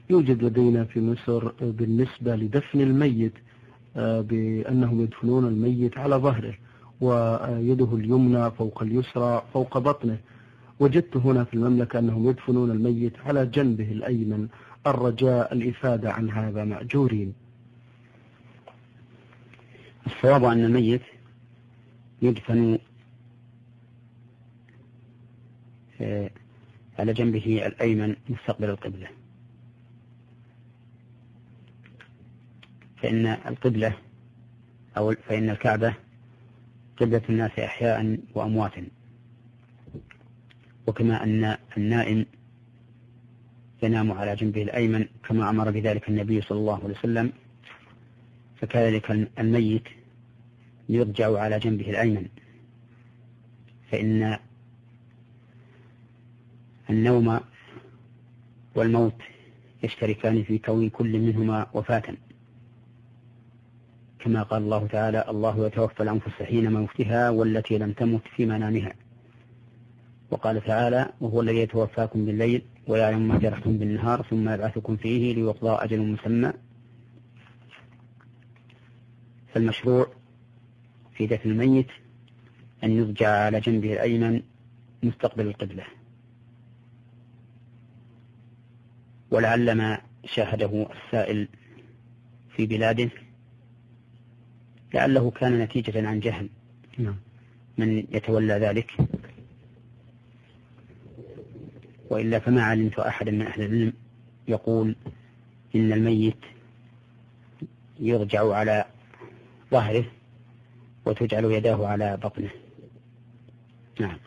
يوجد لدينا في مصر بالنسبة لدفن الميت بأنهم يدفنون الميت على ظهره ويده اليمنى فوق اليسرى فوق بطنه. وجدت هنا في المملكة أنهم يدفنون الميت على جنبه الأيمن. الرجاء الإفادة عن هذا مأجورين. الصواب أن الميت يدفن على جنبه الأيمن مستقبل القبلة، فإن القبلة فإن الكعبة قبلة الناس أحياء وأمواتا، وكما أن النائم ينام على جنبه الأيمن كما أمر بذلك النبي صلى الله عليه وسلم، فكذلك الميت يضجع على جنبه الأيمن، فإن النوم والموت يشتركان في كون كل منهما وفاة، كما قال الله تعالى: الله يتوفى الأنفس حين موتها والتي لم تمت في منامها. وقال تعالى: وهو الذي يتوفاكم بالليل ويعلم ما جرحتم بالنهار ثم يبعثكم فيه ليقضى أجل مسمى. فالمشروع في دفن الميت أن يضجع على جنبه الأيمن مستقبل القبلة. ولعل ما شاهده السائل في بلاده لعله كان نتيجة عن جهل من يتولى ذلك، وإلا فما علمت أحد من أهل العلم يقول إن الميت يرجع على ظهره وتجعل يداه على بطنه. نعم.